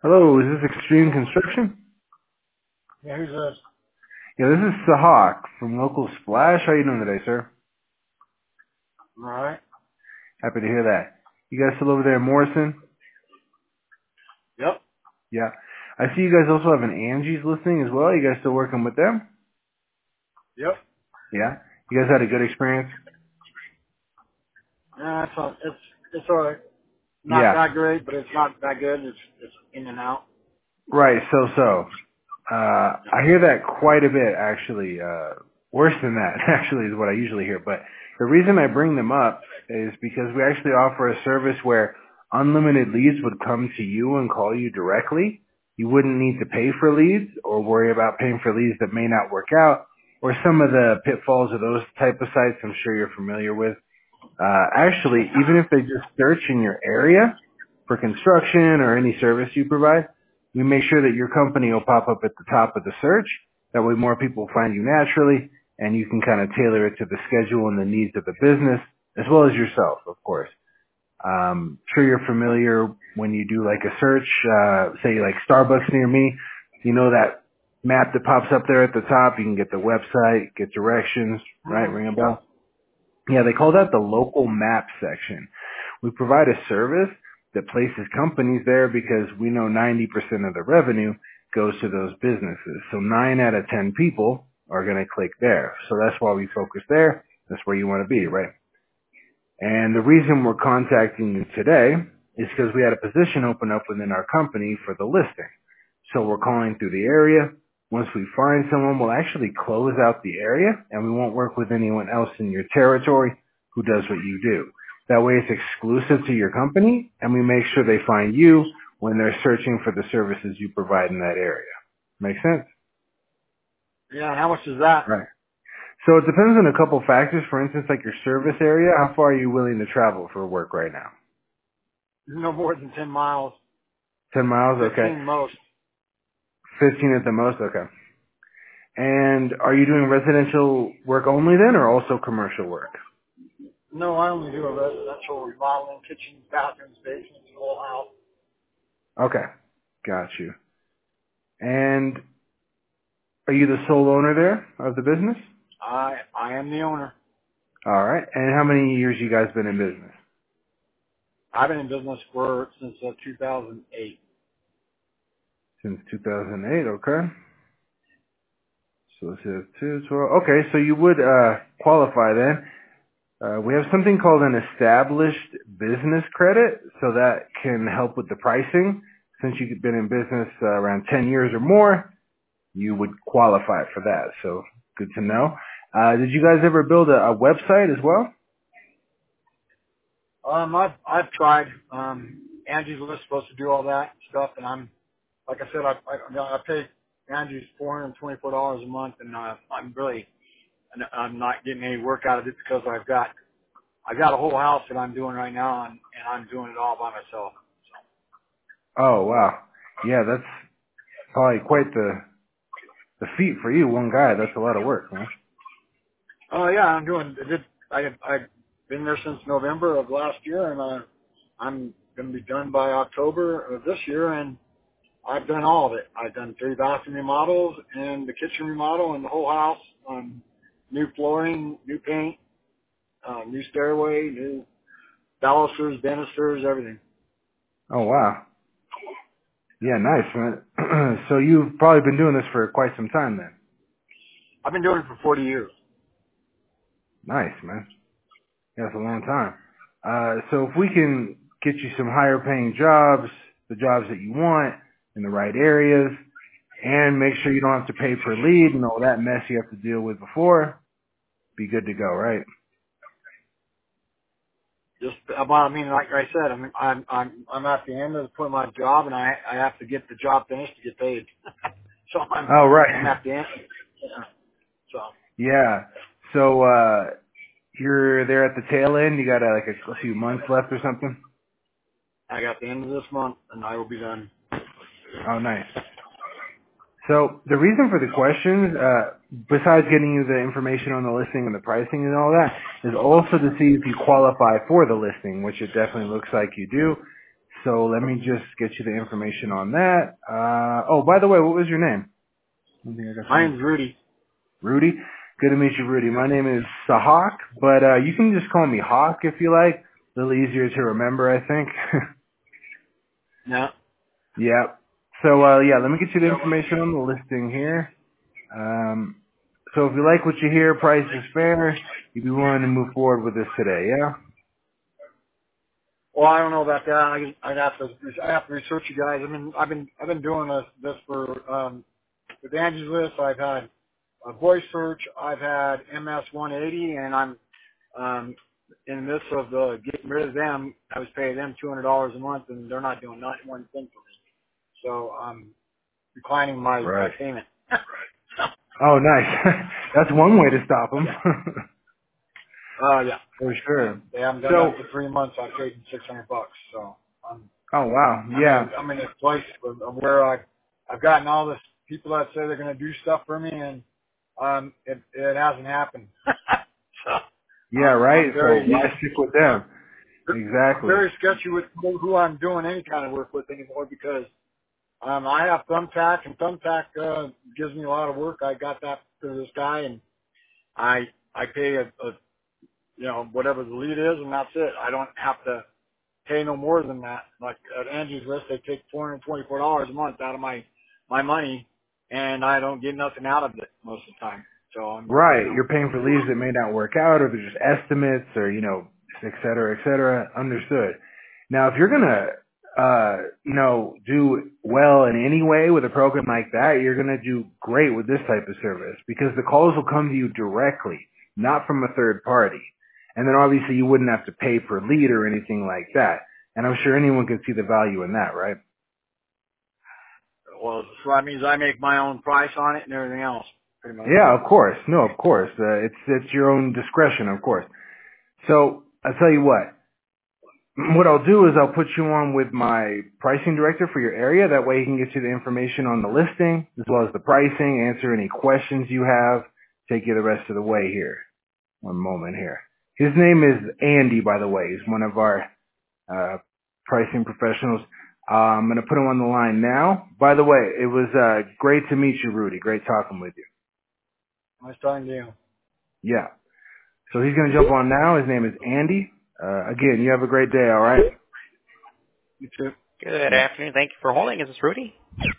Hello, is this Extreme Construction? Yeah, who's this? Yeah, this is Sahak from Local Splash. How you doing today, sir? All right. Happy to hear that. You guys still over there in Morrison? Yep. Yeah. I see you guys also have an Angie's listing as well. You guys still working with them? Yep. Yeah. You guys had a good experience? Yeah, it's all right. Not Yeah. that great, but it's not that good. It's in and out. Right, so. I hear that quite a bit, actually. Worse than that, actually, is what I usually hear. But the reason I bring them up is because we actually offer a service where unlimited leads would come to you and call you directly. You wouldn't need to pay for leads or worry about paying for leads that may not work out, or some of the pitfalls of those type of sites I'm sure you're familiar with. Actually, even if they just search in your area for construction or any service you provide, we make sure that your company will pop up at the top of the search. That way more people find you naturally and you can kind of tailor it to the schedule and the needs of the business as well as yourself, of course. Sure you're familiar when you do like a search, say like Starbucks near me, you know that map that pops up there at the top, you can get the website, get directions, right? Mm-hmm. Ring a bell? Yep. Yeah, they call Mm-hmm. that the local map section. We provide a service that places companies there because we know 90% of the revenue goes to those businesses. So 9 out of 10 people are going to click there. So that's why we focus there. That's where you want to be, right? And the reason we're contacting you today is because we had a position open up within our company for the listing. So we're calling through the area. Once we find someone, we'll actually close out the area and we won't work with anyone else in your territory who does what you do. That way it's exclusive to your company and we make sure they find you when they're searching for the services you provide in that area. Make sense? Yeah. And how much is that? Right. So it depends on a couple factors. For instance, like your service area, how far are you willing to travel for work right now? No more than 10 miles. 10 miles? Okay. 15 most. 15 at the most? Okay. And are you doing residential work only then or also commercial work? No, I only do a residential remodeling, kitchens, bathrooms, basements, the whole house. Okay. Got you. And are you the sole owner there of the business? I am the owner. All right. And how many years you guys been in business? I've been in business since 2008. Since 2008. Okay. So this is 212. Okay. So you would, qualify then. We have something called an established business credit, so that can help with the pricing. Since you've been in business around 10 years or more, you would qualify for that. So good to know. Did you guys ever build a website as well? I've tried. Angie's List supposed to do all that stuff, and like I said, I pay Angie's $424 a month, and I'm not getting any work out of it because I've got a whole house that I'm doing right now, and I'm doing it all by myself. Oh wow, yeah, that's probably quite the feat for you. One guy, that's a lot of work, man. Oh yeah, I'm doing. I've been there since November of last year, and I'm going to be done by October of this year, and I've done all of it. I've done 3 bathroom remodels and the kitchen remodel and the whole house. New flooring, new paint, new stairway, new balusters, banisters, everything. Oh wow, yeah, nice, man. So you've probably been doing this for quite some time then. I've been doing it for 40 years. Nice, man. Yeah, that's a long time. So if we can get you some higher paying jobs, the jobs that you want in the right areas, and make sure you don't have to pay per lead and all that mess you have to deal with before, be good to go, right? Just, well, I mean, like I said, I'm at the end of the point of my job, and I have to get the job finished to get paid. So Oh, I'm right. at the end. Yeah. So Yeah. So, you're there at the tail end. You got like a few months left or something? I got the end of this month, and I will be done. Oh, nice. So the reason for the questions, besides getting you the information on the listing and the pricing and all that, is also to see if you qualify for the listing, which it definitely looks like you do. So let me just get you the information on that. Oh, by the way, what was your name? I think I got My name's Rudy. Rudy. Good to meet you, Rudy. My name is Sahak, but you can just call me Hawk if you like. A little easier to remember, I think. Yeah. Yeah. So yeah, let me get you the information on the listing here. So if you like what you hear, price is fair, you'd be willing to move forward with this today, yeah? Well, I don't know about that. I have to research you guys. I've been doing this for with Angie's List. I've had a voice search. I've had MS 180, and I'm in the midst of getting rid of them. I was paying them $200 a month, and they're not doing not one thing for me. So I'm declining my Right. payment. Oh, nice. That's one way to stop them. Yeah. For sure. They haven't done So, that for 3 months. I've paid them $600. So oh wow, yeah. I'm in a place where I've gotten all this people that say they're going to do stuff for me, and it hasn't happened. So Yeah, right? I'm So very why stick with them? I'm Exactly. very sketchy with who I'm doing any kind of work with anymore because I have Thumbtack, and Thumbtack gives me a lot of work. I got that to this guy, and I pay a whatever the lead is, and that's it. I don't have to pay no more than that. Like at Angie's List, they take $424 a month out of my money, and I don't get nothing out of it most of the time. So Right. You're paying for leads that may not work out, or they're just estimates, or, et cetera, et cetera. Understood. Now, if you're going to, do well in any way with a program like that, you're going to do great with this type of service because the calls will come to you directly, not from a third party. And then obviously you wouldn't have to pay per lead or anything like that. And I'm sure anyone can see the value in that, right? well, so that means I make my own price on it and everything else, pretty much. Yeah, of course. No, of course. It's your own discretion, of course. So I'll tell you what. What I'll do is I'll put you on with my pricing director for your area. That way he can get you the information on the listing as well as the pricing, answer any questions you have, take you the rest of the way here. One moment here. His name is Andy, by the way. He's one of our pricing professionals. I'm going to put him on the line now. By the way, it was great to meet you, Rudy. Great talking with you. Nice talking to you. Yeah. So he's going to jump on now. His name is Andy. Again, you have a great day, all right? You too. Good Yeah. afternoon. Thank you for holding. Is this Rudy?